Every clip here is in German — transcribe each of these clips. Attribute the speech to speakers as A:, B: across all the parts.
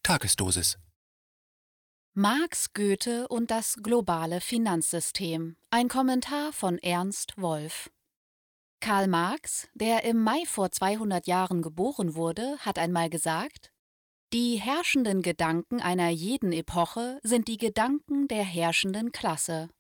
A: Tagesdosis.
B: Marx, Goethe und das globale Finanzsystem. Ein Kommentar von Ernst Wolf. Karl Marx, der im Mai vor 200 Jahren geboren wurde, hat einmal gesagt: Die herrschenden Gedanken einer jeden Epoche sind die Gedanken der herrschenden Klasse.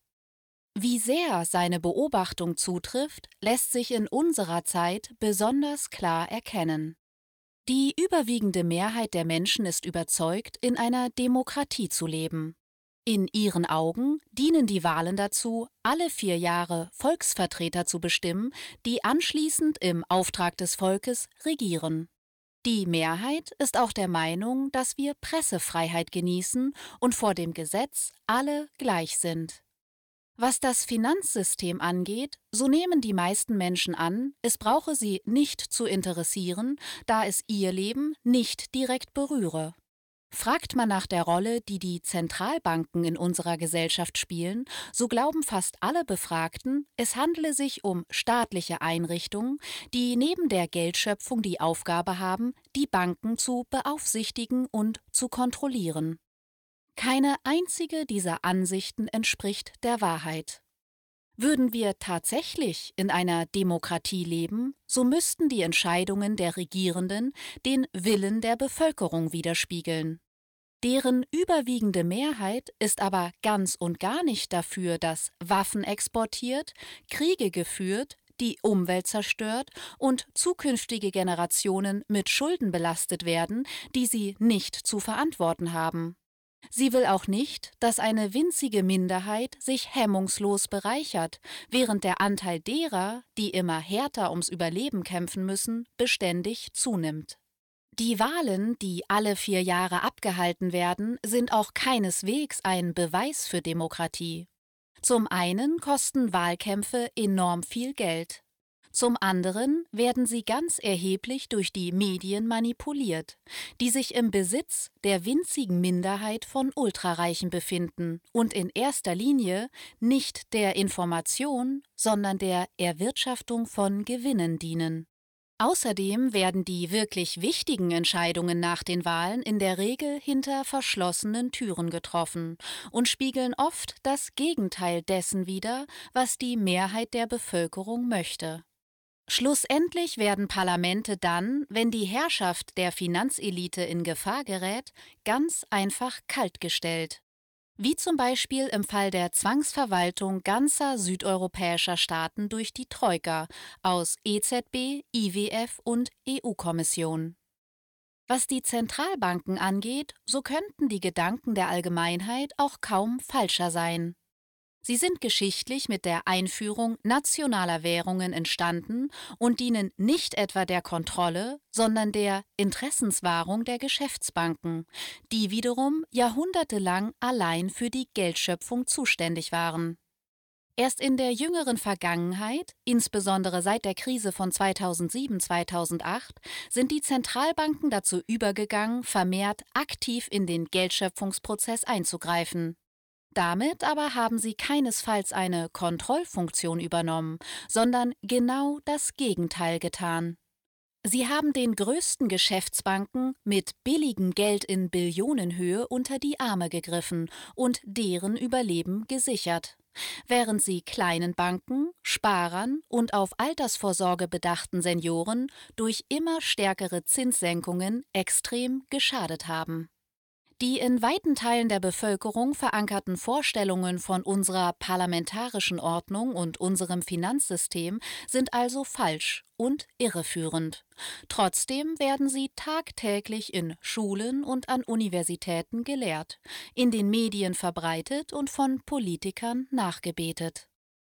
B: Wie sehr seine Beobachtung zutrifft, lässt sich in unserer Zeit besonders klar erkennen. Die überwiegende Mehrheit der Menschen ist überzeugt, in einer Demokratie zu leben. In ihren Augen dienen die Wahlen dazu, alle 4 Jahre Volksvertreter zu bestimmen, die anschließend im Auftrag des Volkes regieren. Die Mehrheit ist auch der Meinung, dass wir Pressefreiheit genießen und vor dem Gesetz alle gleich sind. Was das Finanzsystem angeht, so nehmen die meisten Menschen an, es brauche sie nicht zu interessieren, da es ihr Leben nicht direkt berühre. Fragt man nach der Rolle, die die Zentralbanken in unserer Gesellschaft spielen, so glauben fast alle Befragten, es handle sich um staatliche Einrichtungen, die neben der Geldschöpfung die Aufgabe haben, die Banken zu beaufsichtigen und zu kontrollieren. Keine einzige dieser Ansichten entspricht der Wahrheit. Würden wir tatsächlich in einer Demokratie leben, so müssten die Entscheidungen der Regierenden den Willen der Bevölkerung widerspiegeln. Deren überwiegende Mehrheit ist aber ganz und gar nicht dafür, dass Waffen exportiert, Kriege geführt, die Umwelt zerstört und zukünftige Generationen mit Schulden belastet werden, die sie nicht zu verantworten haben. Sie will auch nicht, dass eine winzige Minderheit sich hemmungslos bereichert, während der Anteil derer, die immer härter ums Überleben kämpfen müssen, beständig zunimmt. Die Wahlen, die alle 4 Jahre abgehalten werden, sind auch keineswegs ein Beweis für Demokratie. Zum einen kosten Wahlkämpfe enorm viel Geld. Zum anderen werden sie ganz erheblich durch die Medien manipuliert, die sich im Besitz der winzigen Minderheit von Ultrareichen befinden und in erster Linie nicht der Information, sondern der Erwirtschaftung von Gewinnen dienen. Außerdem werden die wirklich wichtigen Entscheidungen nach den Wahlen in der Regel hinter verschlossenen Türen getroffen und spiegeln oft das Gegenteil dessen wider, was die Mehrheit der Bevölkerung möchte. Schlussendlich werden Parlamente dann, wenn die Herrschaft der Finanzelite in Gefahr gerät, ganz einfach kaltgestellt. Wie zum Beispiel im Fall der Zwangsverwaltung ganzer südeuropäischer Staaten durch die Troika aus EZB, IWF und EU-Kommission. Was die Zentralbanken angeht, so könnten die Gedanken der Allgemeinheit auch kaum falscher sein. Sie sind geschichtlich mit der Einführung nationaler Währungen entstanden und dienen nicht etwa der Kontrolle, sondern der Interessenswahrung der Geschäftsbanken, die wiederum jahrhundertelang allein für die Geldschöpfung zuständig waren. Erst in der jüngeren Vergangenheit, insbesondere seit der Krise von 2007/2008, sind die Zentralbanken dazu übergegangen, vermehrt aktiv in den Geldschöpfungsprozess einzugreifen. Damit aber haben sie keinesfalls eine Kontrollfunktion übernommen, sondern genau das Gegenteil getan. Sie haben den größten Geschäftsbanken mit billigem Geld in Billionenhöhe unter die Arme gegriffen und deren Überleben gesichert, während sie kleinen Banken, Sparern und auf Altersvorsorge bedachten Senioren durch immer stärkere Zinssenkungen extrem geschadet haben. Die in weiten Teilen der Bevölkerung verankerten Vorstellungen von unserer parlamentarischen Ordnung und unserem Finanzsystem sind also falsch und irreführend. Trotzdem werden sie tagtäglich in Schulen und an Universitäten gelehrt, in den Medien verbreitet und von Politikern nachgebetet.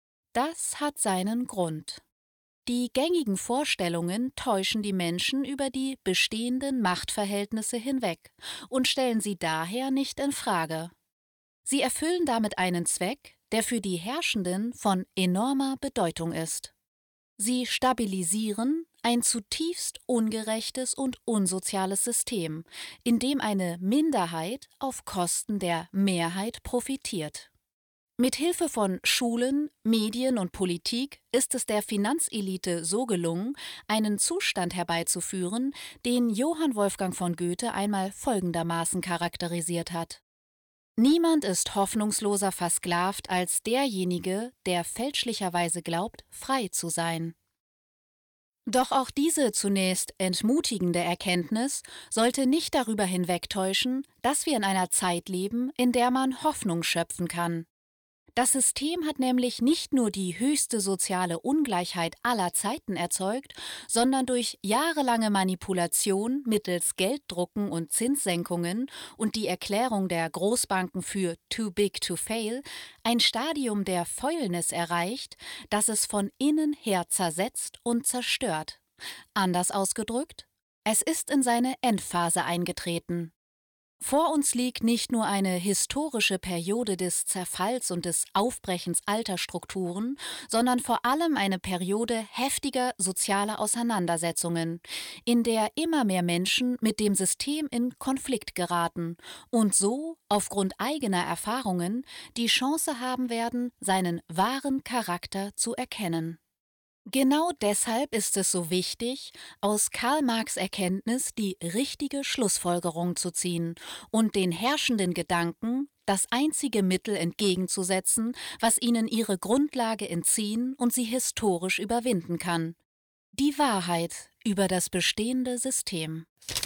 B: Das hat seinen Grund. Die gängigen Vorstellungen täuschen die Menschen über die bestehenden Machtverhältnisse hinweg und stellen sie daher nicht in Frage. Sie erfüllen damit einen Zweck, der für die Herrschenden von enormer Bedeutung ist. Sie stabilisieren ein zutiefst ungerechtes und unsoziales System, in dem eine Minderheit auf Kosten der Mehrheit profitiert. Mit Hilfe von Schulen, Medien und Politik ist es der Finanzelite so gelungen, einen Zustand herbeizuführen, den Johann Wolfgang von Goethe einmal folgendermaßen charakterisiert hat: Niemand ist hoffnungsloser versklavt als derjenige, der fälschlicherweise glaubt, frei zu sein. Doch auch diese zunächst entmutigende Erkenntnis sollte nicht darüber hinwegtäuschen, dass wir in einer Zeit leben, in der man Hoffnung schöpfen kann. Das System hat nämlich nicht nur die höchste soziale Ungleichheit aller Zeiten erzeugt, sondern durch jahrelange Manipulation mittels Gelddrucken und Zinssenkungen und die Erklärung der Großbanken für too big to fail ein Stadium der Fäulnis erreicht, das es von innen her zersetzt und zerstört. Anders ausgedrückt, es ist in seine Endphase eingetreten. Vor uns liegt nicht nur eine historische Periode des Zerfalls und des Aufbrechens alter Strukturen, sondern vor allem eine Periode heftiger sozialer Auseinandersetzungen, in der immer mehr Menschen mit dem System in Konflikt geraten und so, aufgrund eigener Erfahrungen, die Chance haben werden, seinen wahren Charakter zu erkennen. Genau deshalb ist es so wichtig, aus Karl Marx' Erkenntnis die richtige Schlussfolgerung zu ziehen und den herrschenden Gedanken das einzige Mittel entgegenzusetzen, was ihnen ihre Grundlage entziehen und sie historisch überwinden kann: die Wahrheit über das bestehende System.